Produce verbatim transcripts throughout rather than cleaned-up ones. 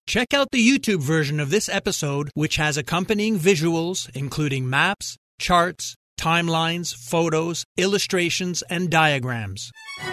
Check out the YouTube version of this episode, which has accompanying visuals, including maps, charts, timelines, photos, illustrations, and diagrams.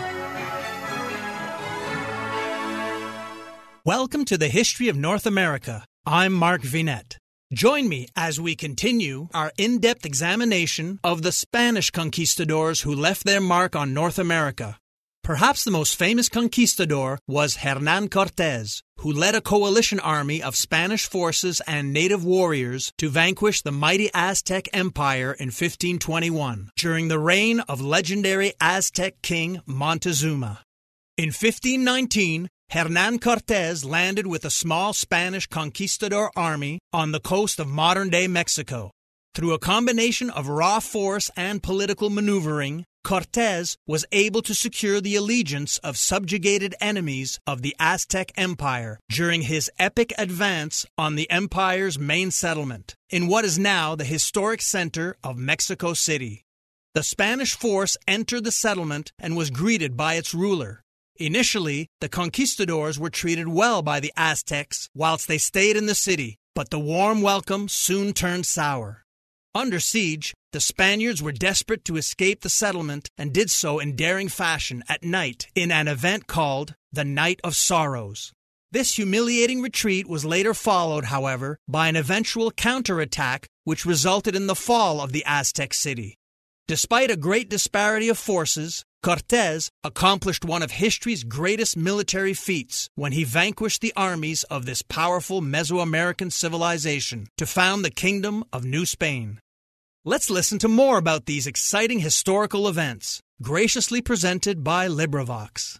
Welcome to the History of North America. I'm Mark Vinette. Join me as we continue our in-depth examination of the Spanish conquistadors who left their mark on North America. Perhaps the most famous conquistador was Hernán Cortés, who led a coalition army of Spanish forces and native warriors to vanquish the mighty Aztec Empire in fifteen twenty-one, during the reign of legendary Aztec king Montezuma. In fifteen nineteen, Hernán Cortés landed with a small Spanish conquistador army on the coast of modern-day Mexico. Through a combination of raw force and political maneuvering, Cortés was able to secure the allegiance of subjugated enemies of the Aztec Empire during his epic advance on the empire's main settlement, in what is now the historic center of Mexico City. The Spanish force entered the settlement and was greeted by its ruler. Initially, the conquistadors were treated well by the Aztecs whilst they stayed in the city, but the warm welcome soon turned sour. Under siege, the Spaniards were desperate to escape the settlement and did so in daring fashion at night in an event called the Night of Sorrows. This humiliating retreat was later followed, however, by an eventual counterattack which resulted in the fall of the Aztec city. Despite a great disparity of forces, Cortés accomplished one of history's greatest military feats when he vanquished the armies of this powerful Mesoamerican civilization to found the Kingdom of New Spain. Let's listen to more about these exciting historical events, graciously presented by LibriVox.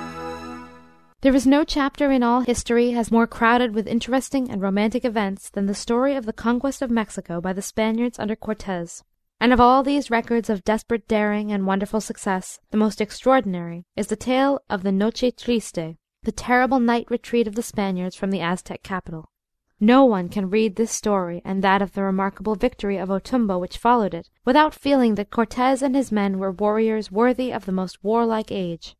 There is no chapter in all history as more crowded with interesting and romantic events than the story of the conquest of Mexico by the Spaniards under Cortés. And of all these records of desperate daring and wonderful success, the most extraordinary is the tale of the Noche Triste, the terrible night retreat of the Spaniards from the Aztec capital. No one can read this story and that of the remarkable victory of Otumba which followed it, without feeling that Cortés and his men were warriors worthy of the most warlike age.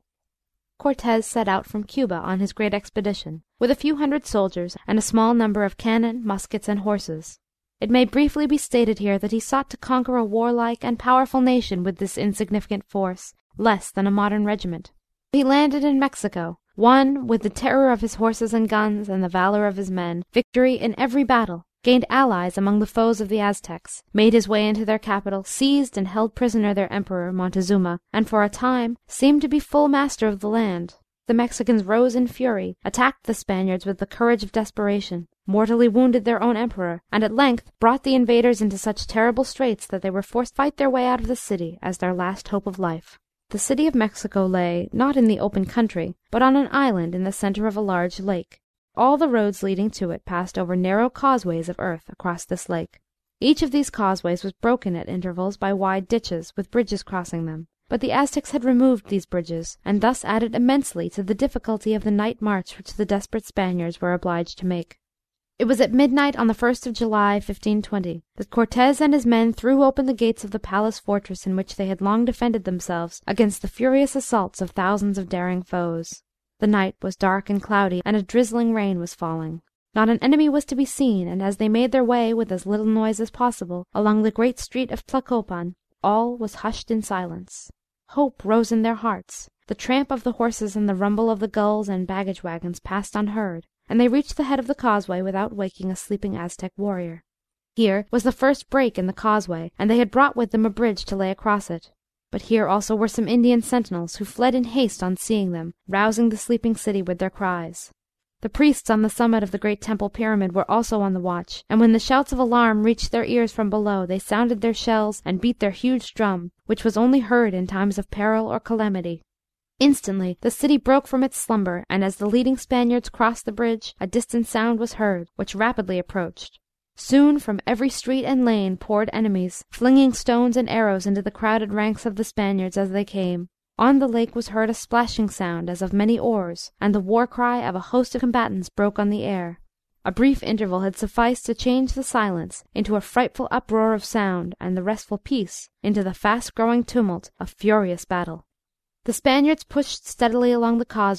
Cortés set out from Cuba on his great expedition, with a few hundred soldiers and a small number of cannon, muskets, and horses. It may briefly be stated here that he sought to conquer a warlike and powerful nation with this insignificant force, less than a modern regiment. He landed in Mexico, won, with the terror of his horses and guns and the valor of his men, victory in every battle, gained allies among the foes of the Aztecs, made his way into their capital, seized and held prisoner their emperor, Montezuma, and for a time seemed to be full master of the land. The Mexicans rose in fury, attacked the Spaniards with the courage of desperation, mortally wounded their own emperor, and at length brought the invaders into such terrible straits that they were forced to fight their way out of the city as their last hope of life. The city of Mexico lay, not in the open country, but on an island in the center of a large lake. All the roads leading to it passed over narrow causeways of earth across this lake. Each of these causeways was broken at intervals by wide ditches, with bridges crossing them. But the Aztecs had removed these bridges, and thus added immensely to the difficulty of the night march which the desperate Spaniards were obliged to make. It was at midnight on the first of July, fifteen twenty, that Cortés and his men threw open the gates of the palace fortress in which they had long defended themselves against the furious assaults of thousands of daring foes. The night was dark and cloudy, and a drizzling rain was falling. Not an enemy was to be seen, and as they made their way, with as little noise as possible, along the great street of Tlacopan, all was hushed in silence. Hope rose in their hearts. The tramp of the horses and the rumble of the gulls and baggage wagons passed unheard, and they reached the head of the causeway without waking a sleeping Aztec warrior. Here was the first break in the causeway, and they had brought with them a bridge to lay across it. But here also were some Indian sentinels, who fled in haste on seeing them, rousing the sleeping city with their cries. The priests on the summit of the great temple pyramid were also on the watch, and when the shouts of alarm reached their ears from below, they sounded their shells and beat their huge drum, which was only heard in times of peril or calamity. Instantly the city broke from its slumber, and as the leading Spaniards crossed the bridge, a distant sound was heard, which rapidly approached. Soon from every street and lane poured enemies, flinging stones and arrows into the crowded ranks of the Spaniards as they came. On the lake was heard a splashing sound as of many oars, and the war-cry of a host of combatants broke on the air. A brief interval had sufficed to change the silence into a frightful uproar of sound, and the restful peace into the fast-growing tumult of furious battle. The Spaniards pushed steadily along the causeway,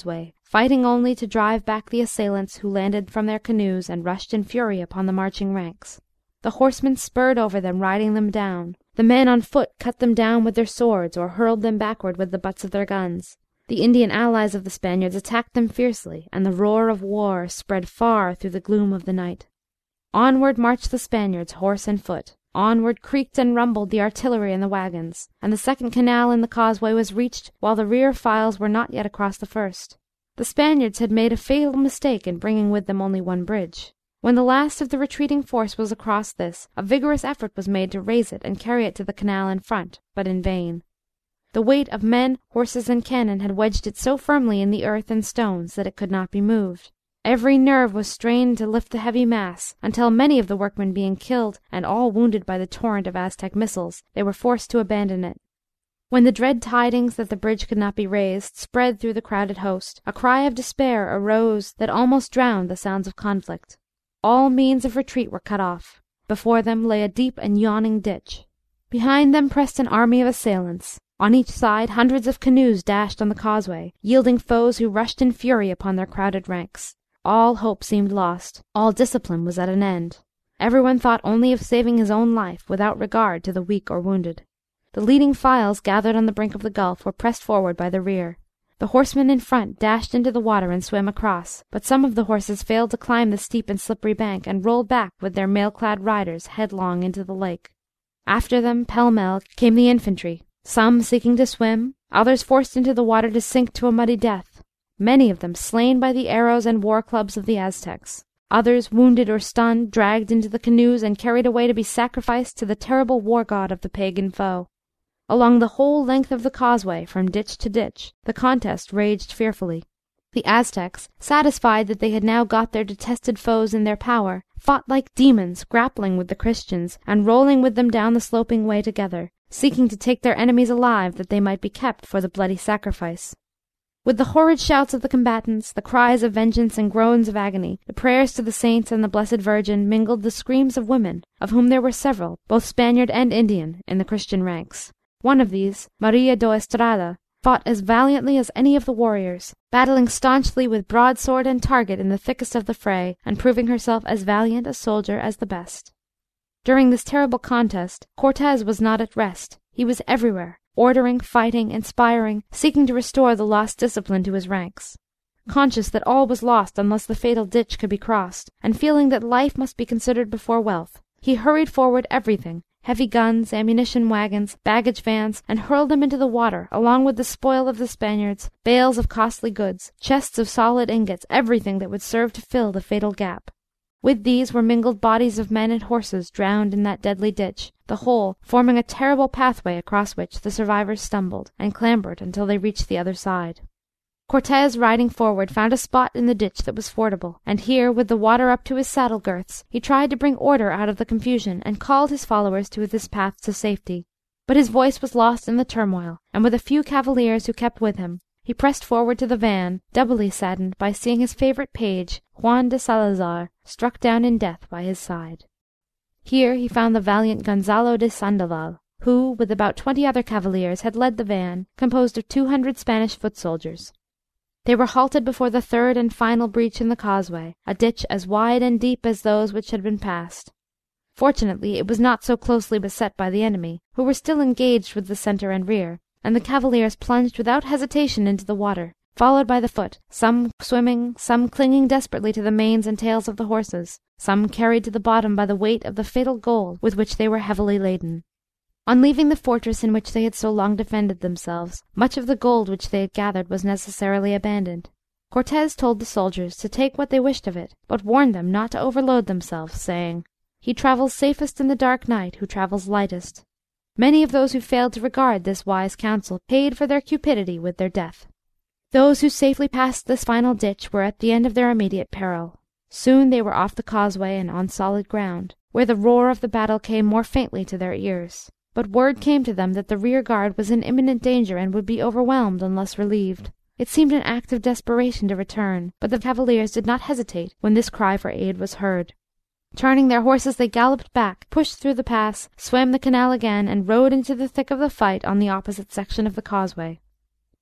fighting only to drive back the assailants who landed from their canoes and rushed in fury upon the marching ranks. The horsemen spurred over them, riding them down. The men on foot cut them down with their swords, or hurled them backward with the butts of their guns. The Indian allies of the Spaniards attacked them fiercely, and the roar of war spread far through the gloom of the night. Onward marched the Spaniards, horse and foot. Onward creaked and rumbled the artillery and the wagons, and the second canal in the causeway was reached while the rear files were not yet across the first. The Spaniards had made a fatal mistake in bringing with them only one bridge. When the last of the retreating force was across this, a vigorous effort was made to raise it and carry it to the canal in front, but in vain. The weight of men, horses, and cannon had wedged it so firmly in the earth and stones that it could not be moved. Every nerve was strained to lift the heavy mass, until, many of the workmen being killed and all wounded by the torrent of Aztec missiles, they were forced to abandon it. When the dread tidings that the bridge could not be raised spread through the crowded host, a cry of despair arose that almost drowned the sounds of conflict. All means of retreat were cut off. Before them lay a deep and yawning ditch. Behind them pressed an army of assailants. On each side hundreds of canoes dashed on the causeway, yielding foes who rushed in fury upon their crowded ranks. All hope seemed lost. All discipline was at an end. Everyone thought only of saving his own life, without regard to the weak or wounded. The leading files gathered on the brink of the gulf were pressed forward by the rear. The horsemen in front dashed into the water and swam across, but some of the horses failed to climb the steep and slippery bank, and rolled back with their mail-clad riders headlong into the lake. After them, pell-mell, came the infantry, some seeking to swim, others forced into the water to sink to a muddy death, many of them slain by the arrows and war-clubs of the Aztecs, others, wounded or stunned, dragged into the canoes and carried away to be sacrificed to the terrible war-god of the pagan foe. Along the whole length of the causeway, from ditch to ditch, the contest raged fearfully. The Aztecs, satisfied that they had now got their detested foes in their power, fought like demons, grappling with the Christians, and rolling with them down the sloping way together, seeking to take their enemies alive that they might be kept for the bloody sacrifice. With the horrid shouts of the combatants, the cries of vengeance and groans of agony, the prayers to the saints and the Blessed Virgin, mingled the screams of women, of whom there were several, both Spaniard and Indian, in the Christian ranks. One of these, Maria do Estrada, fought as valiantly as any of the warriors, battling staunchly with broadsword and target in the thickest of the fray, and proving herself as valiant a soldier as the best. During this terrible contest, Cortes was not at rest. He was everywhere, ordering, fighting, inspiring, seeking to restore the lost discipline to his ranks. Conscious that all was lost unless the fatal ditch could be crossed, and feeling that life must be considered before wealth, he hurried forward everything, heavy guns, ammunition wagons, baggage vans, and hurled them into the water, along with the spoil of the Spaniards, bales of costly goods, chests of solid ingots, everything that would serve to fill the fatal gap. With these were mingled bodies of men and horses drowned in that deadly ditch, the whole forming a terrible pathway across which the survivors stumbled, and clambered until they reached the other side. Cortes, riding forward, found a spot in the ditch that was fordable, and here, with the water up to his saddle girths, he tried to bring order out of the confusion, and called his followers to this path to safety. But his voice was lost in the turmoil, and with a few cavaliers who kept with him, he pressed forward to the van, doubly saddened by seeing his favourite page, Juan de Salazar, struck down in death by his side. Here he found the valiant Gonzalo de Sandoval, who, with about twenty other cavaliers, had led the van, composed of two hundred Spanish foot soldiers. They were halted before the third and final breach in the causeway, a ditch as wide and deep as those which had been passed. Fortunately, it was not so closely beset by the enemy, who were still engaged with the centre and rear, and the cavaliers plunged without hesitation into the water, followed by the foot, some swimming, some clinging desperately to the manes and tails of the horses, some carried to the bottom by the weight of the fatal gold with which they were heavily laden. On leaving the fortress in which they had so long defended themselves, much of the gold which they had gathered was necessarily abandoned. Cortes told the soldiers to take what they wished of it, but warned them not to overload themselves, saying, "He travels safest in the dark night who travels lightest." Many of those who failed to regard this wise counsel paid for their cupidity with their death. Those who safely passed this final ditch were at the end of their immediate peril. Soon they were off the causeway and on solid ground, where the roar of the battle came more faintly to their ears. But word came to them that the rear guard was in imminent danger and would be overwhelmed unless relieved. It seemed an act of desperation to return, but the cavaliers did not hesitate when this cry for aid was heard. Turning their horses, they galloped back, pushed through the pass, swam the canal again, and rode into the thick of the fight on the opposite section of the causeway.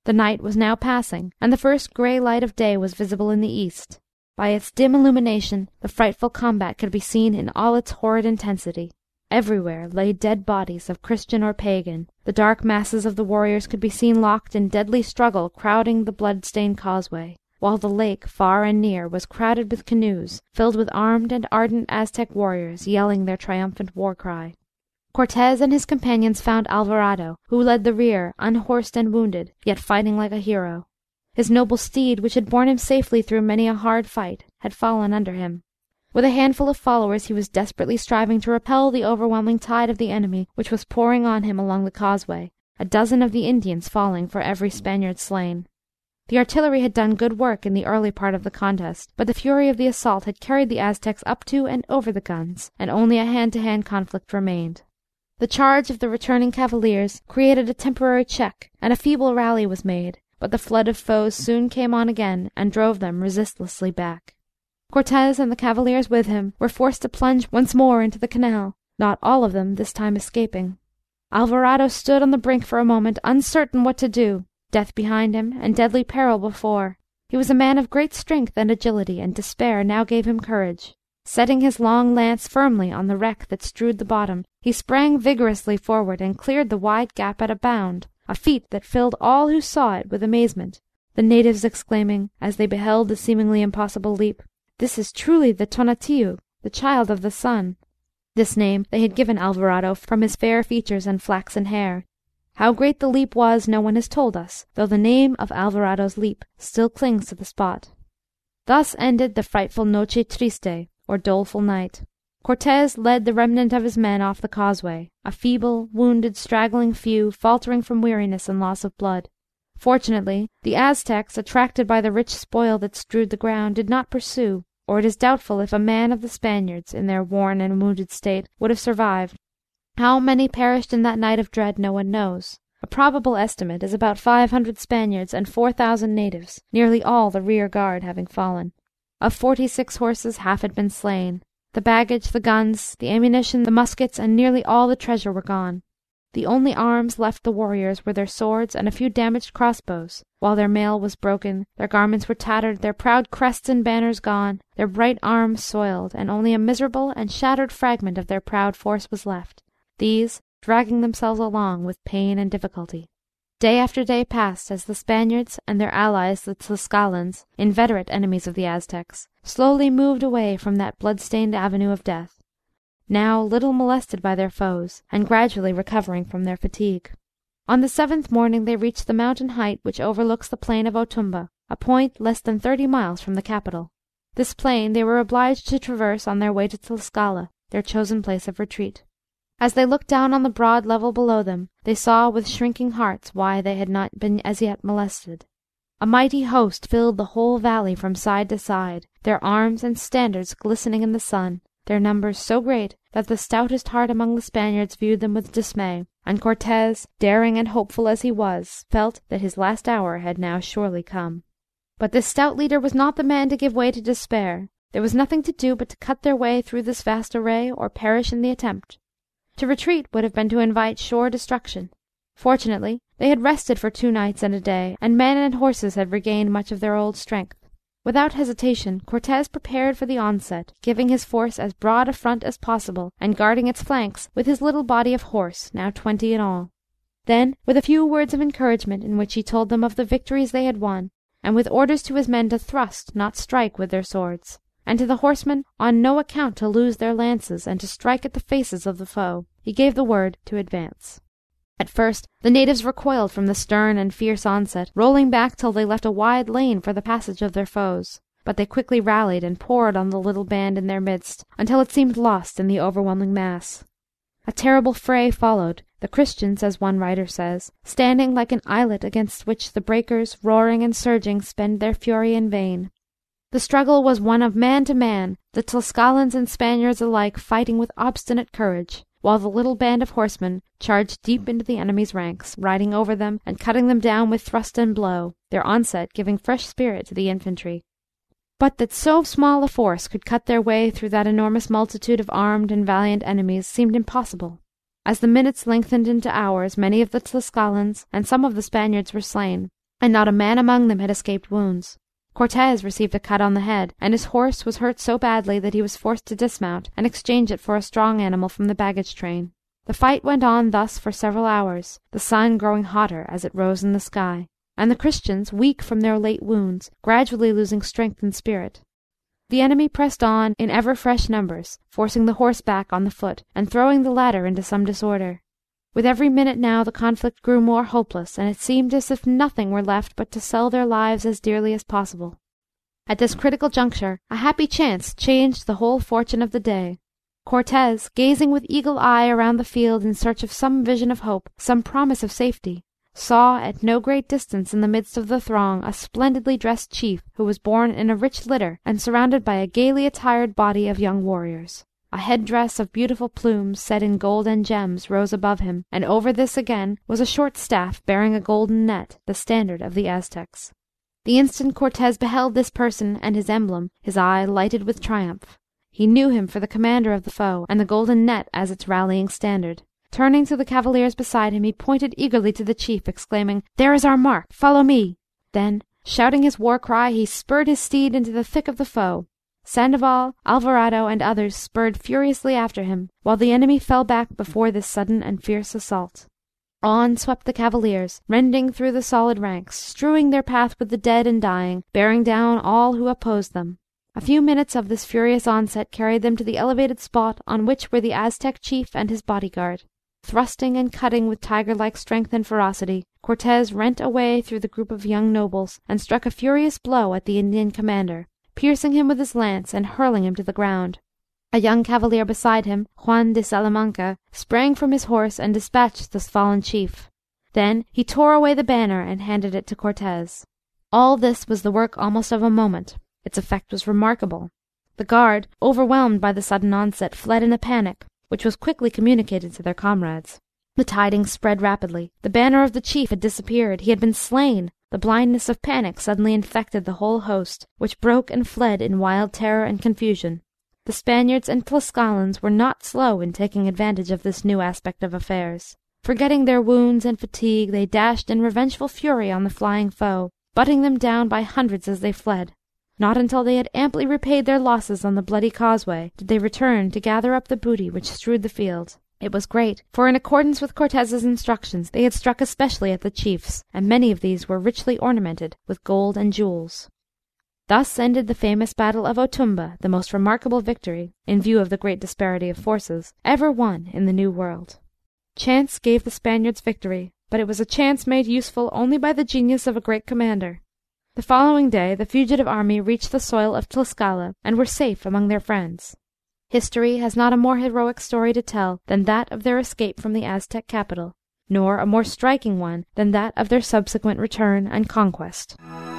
The night was now passing, and the first grey light of day was visible in the east. By its dim illumination the frightful combat could be seen in all its horrid intensity. Everywhere lay dead bodies of Christian or pagan. The dark masses of the warriors could be seen locked in deadly struggle, crowding the blood-stained causeway, while the lake, far and near, was crowded with canoes, filled with armed and ardent Aztec warriors, yelling their triumphant war-cry. Cortez and his companions found Alvarado, who led the rear, unhorsed and wounded, yet fighting like a hero. His noble steed, which had borne him safely through many a hard fight, had fallen under him. With a handful of followers he was desperately striving to repel the overwhelming tide of the enemy which was pouring on him along the causeway, a dozen of the Indians falling for every Spaniard slain. The artillery had done good work in the early part of the contest, but the fury of the assault had carried the Aztecs up to and over the guns, and only a hand-to-hand conflict remained. The charge of the returning cavaliers created a temporary check, and a feeble rally was made, but the flood of foes soon came on again and drove them resistlessly back. Cortez and the cavaliers with him were forced to plunge once more into the canal, not all of them this time escaping. Alvarado stood on the brink for a moment, uncertain what to do, death behind him and deadly peril before. He was a man of great strength and agility, and despair now gave him courage. Setting his long lance firmly on the wreck that strewed the bottom, he sprang vigorously forward and cleared the wide gap at a bound, a feat that filled all who saw it with amazement, the natives exclaiming, as they beheld the seemingly impossible leap, "This is truly the Tonatiuh, the child of the sun." This name they had given Alvarado from his fair features and flaxen hair. How great the leap was no one has told us, though the name of Alvarado's leap still clings to the spot. Thus ended the frightful Noche Triste, or doleful night. Cortez led the remnant of his men off the causeway, a feeble, wounded, straggling few, faltering from weariness and loss of blood. Fortunately, the Aztecs, attracted by the rich spoil that strewed the ground, did not pursue, or it is doubtful if a man of the Spaniards, in their worn and wounded state, would have survived. How many perished in that night of dread no one knows. A probable estimate is about five hundred Spaniards and four thousand natives, nearly all the rear guard having fallen. Of forty-six horses half had been slain. The baggage, the guns, the ammunition, the muskets, and nearly all the treasure were gone. The only arms left the warriors were their swords and a few damaged crossbows, while their mail was broken, their garments were tattered, their proud crests and banners gone, their bright arms soiled, and only a miserable and shattered fragment of their proud force was left, these dragging themselves along with pain and difficulty. Day after day passed as the Spaniards and their allies the Tlascalans, inveterate enemies of the Aztecs, slowly moved away from that blood-stained avenue of death, now little molested by their foes, and gradually recovering from their fatigue. On the seventh morning they reached the mountain height which overlooks the plain of Otumba, a point less than thirty miles from the capital. This plain they were obliged to traverse on their way to Tlascala, their chosen place of retreat. As they looked down on the broad level below them, they saw with shrinking hearts why they had not been as yet molested. A mighty host filled the whole valley from side to side, their arms and standards glistening in the sun, their numbers so great that the stoutest heart among the Spaniards viewed them with dismay, and Cortez, daring and hopeful as he was, felt that his last hour had now surely come. But this stout leader was not the man to give way to despair. There was nothing to do but to cut their way through this vast array, or perish in the attempt. To retreat would have been to invite sure destruction. Fortunately, they had rested for two nights and a day, and men and horses had regained much of their old strength. Without hesitation, Cortez prepared for the onset, giving his force as broad a front as possible, and guarding its flanks with his little body of horse, now twenty in all. Then, with a few words of encouragement in which he told them of the victories they had won, and with orders to his men to thrust, not strike, with their swords, and to the horsemen on no account to lose their lances and to strike at the faces of the foe, he gave the word to advance. At first the natives recoiled from the stern and fierce onset, rolling back till they left a wide lane for the passage of their foes. But they quickly rallied and poured on the little band in their midst, until it seemed lost in the overwhelming mass. A terrible fray followed, the Christians, as one writer says, standing like an islet against which the breakers, roaring and surging, spend their fury in vain. The struggle was one of man to man, the Tlascalans and Spaniards alike fighting with obstinate courage, while the little band of horsemen charged deep into the enemy's ranks, riding over them and cutting them down with thrust and blow, their onset giving fresh spirit to the infantry. But that so small a force could cut their way through that enormous multitude of armed and valiant enemies seemed impossible. As the minutes lengthened into hours, many of the Tlascalans and some of the Spaniards were slain, and not a man among them had escaped wounds. Cortez received a cut on the head, and his horse was hurt so badly that he was forced to dismount and exchange it for a strong animal from the baggage train. The fight went on thus for several hours, the sun growing hotter as it rose in the sky, and the Christians, weak from their late wounds, gradually losing strength and spirit. The enemy pressed on in ever fresh numbers, forcing the horse back on the foot, and throwing the latter into some disorder. With every minute now the conflict grew more hopeless, and it seemed as if nothing were left but to sell their lives as dearly as possible. At this critical juncture a happy chance changed the whole fortune of the day. Cortez, gazing with eagle eye around the field in search of some vision of hope, some promise of safety, saw at no great distance in the midst of the throng a splendidly dressed chief who was borne in a rich litter and surrounded by a gaily attired body of young warriors. A head-dress of beautiful plumes set in gold and gems rose above him, and over this again was a short staff bearing a golden net, the standard of the Aztecs. The instant Cortez beheld this person and his emblem, his eye lighted with triumph. He knew him for the commander of the foe, and the golden net as its rallying standard. Turning to the cavaliers beside him, he pointed eagerly to the chief, exclaiming, "There is our mark! Follow me!" Then, shouting his war-cry, he spurred his steed into the thick of the foe. Sandoval, Alvarado, and others spurred furiously after him, while the enemy fell back before this sudden and fierce assault. On swept the cavaliers, rending through the solid ranks, strewing their path with the dead and dying, bearing down all who opposed them. A few minutes of this furious onset carried them to the elevated spot on which were the Aztec chief and his bodyguard. Thrusting and cutting with tiger-like strength and ferocity, Cortez rent a way through the group of young nobles, and struck a furious blow at the Indian commander, piercing him with his lance and hurling him to the ground. A young cavalier beside him, Juan de Salamanca, sprang from his horse and dispatched the fallen chief. Then he tore away the banner and handed it to Cortez. All this was the work almost of a moment. Its effect was remarkable. The guard, overwhelmed by the sudden onset, fled in a panic, which was quickly communicated to their comrades. The tidings spread rapidly. The banner of the chief had disappeared. He had been slain. The blindness of panic suddenly infected the whole host, which broke and fled in wild terror and confusion. The Spaniards and Tlascalans were not slow in taking advantage of this new aspect of affairs. Forgetting their wounds and fatigue, they dashed in revengeful fury on the flying foe, butting them down by hundreds as they fled. Not until they had amply repaid their losses on the bloody causeway did they return to gather up the booty which strewed the field. It was great, for in accordance with Cortez's instructions they had struck especially at the chiefs, and many of these were richly ornamented with gold and jewels. Thus ended the famous battle of Otumba, the most remarkable victory, in view of the great disparity of forces, ever won in the New World. Chance gave the Spaniards victory, but it was a chance made useful only by the genius of a great commander. The following day the fugitive army reached the soil of Tlascala, and were safe among their friends. History has not a more heroic story to tell than that of their escape from the Aztec capital, nor a more striking one than that of their subsequent return and conquest.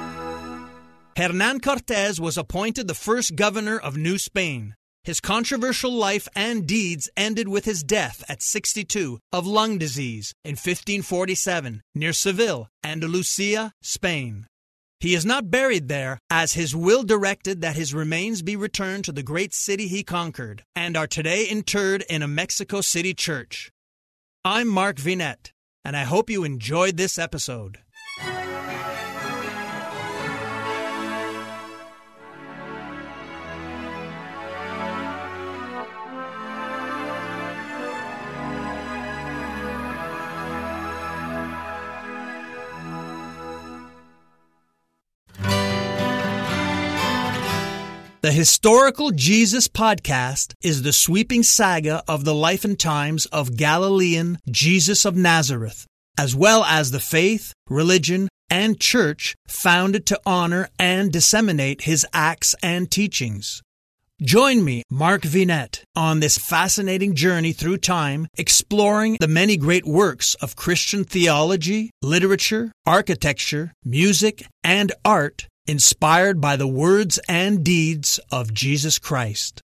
Hernán Cortés was appointed the first governor of New Spain. His controversial life and deeds ended with his death at sixty-two of lung disease in fifteen forty-seven near Seville, Andalusia, Spain. He is not buried there, as his will directed that his remains be returned to the great city he conquered, and are today interred in a Mexico City church. I'm Mark Vinet, and I hope you enjoyed this episode. The Historical Jesus Podcast is the sweeping saga of the life and times of Galilean Jesus of Nazareth, as well as the faith, religion, and church founded to honor and disseminate his acts and teachings. Join me, Mark Vinet, on this fascinating journey through time, exploring the many great works of Christian theology, literature, architecture, music, and art inspired by the words and deeds of Jesus Christ.